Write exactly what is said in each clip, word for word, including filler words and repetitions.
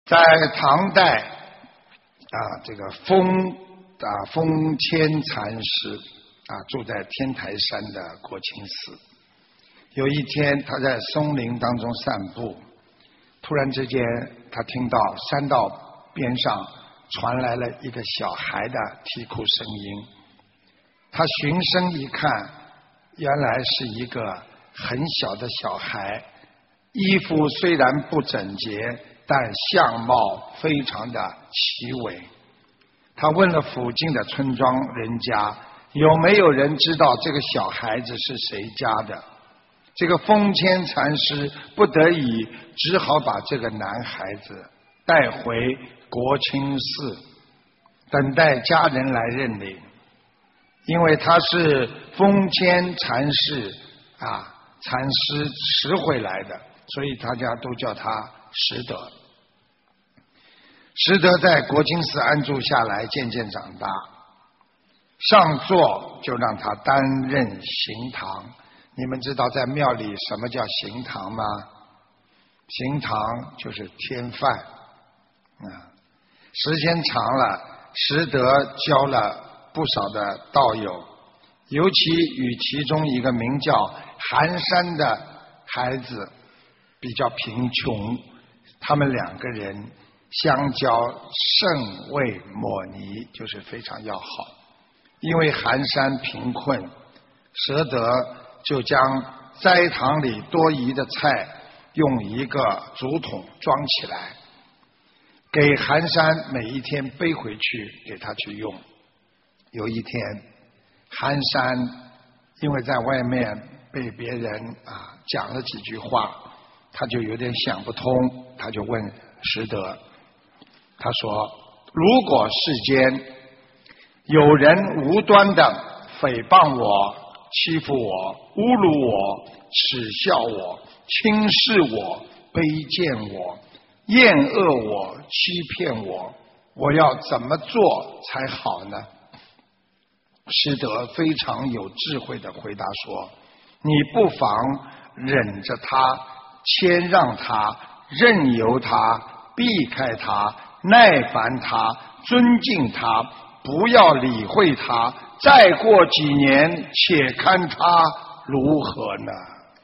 在唐代啊，这个封啊封谦禅师啊住在天台山的国清寺。有一天，他在松林当中散步，突然之间，他听到山道边上传来了一个小孩的啼哭声音。他循声一看，原来是一个很小的小孩，衣服虽然不整洁，但相貌非常的奇伟。他问了附近的村庄人家，有没有人知道这个小孩子是谁家的？这个封谦禅师不得已只好把这个男孩子带回国清寺，等待家人来认领。因为他是封谦禅师啊，禅师拾回来的，所以大家都叫他拾得。拾得在国清寺安住下来，渐渐长大。上座就让他担任行堂。你们知道在庙里什么叫行堂吗？行堂就是添饭啊。时间长了，拾得交了不少的道友，尤其与其中一个名叫寒山的孩子比较贫穷，他们两个人相交甚为抹泥，就是非常要好。因为寒山贫困，拾得就将斋堂里多余的菜用一个竹筒装起来，给寒山每一天背回去给他去用。有一天，寒山因为在外面被别人啊讲了几句话，他就有点想不通，他就问拾得，他说：如果世间有人无端的诽谤我、欺负我、侮辱我、耻笑我、轻视我、卑贱我、厌恶我、欺骗我，我要怎么做才好呢？拾得非常有智慧的回答说：你不妨忍着他，谦让他，任由他，避开他，耐烦他，尊敬他，不要理会他，再过几年，且看他如何呢？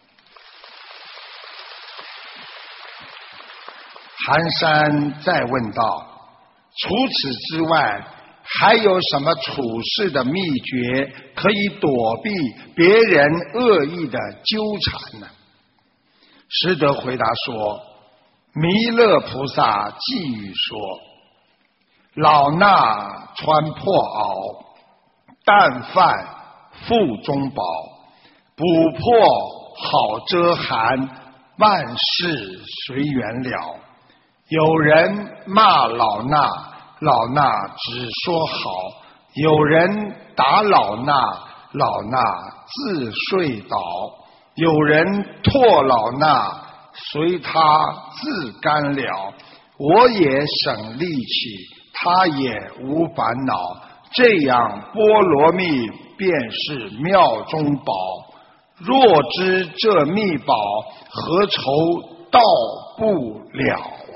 寒山再问道：除此之外，还有什么处事的秘诀可以躲避别人恶意的纠缠呢？拾得回答说：弥勒菩萨寄语说，老衲穿破袄，淡饭腹中饱，补破好遮寒，万事随缘了。有人骂老衲，老衲只说好；有人打老衲，老衲自睡倒；有人唾老衲，随他自干了。我也省力气，他也无烦恼，这样波罗蜜便是妙中宝。若知这秘宝，何愁到不了啊？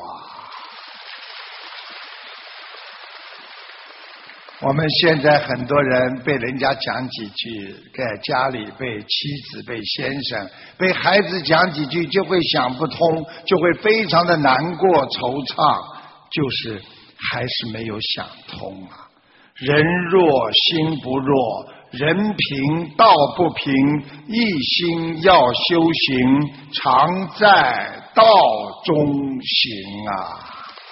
我们现在很多人被人家讲几句，在家里被妻子、被先生、被孩子讲几句，就会想不通，就会非常的难过、惆怅，就是还是没有想通啊。人弱心不弱，人平道不平，一心要修行，常在道中行啊。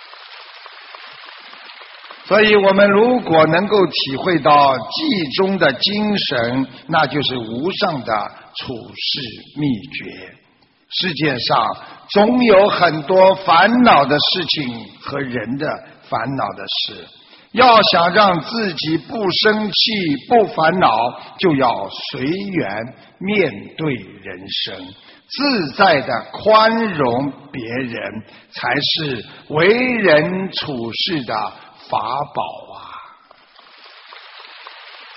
所以我们如果能够体会到记中的精神，那就是无上的处世秘诀。世界上总有很多烦恼的事情和人的烦恼的事，要想让自己不生气、不烦恼，就要随缘面对人生，自在的宽容别人，才是为人处事的法宝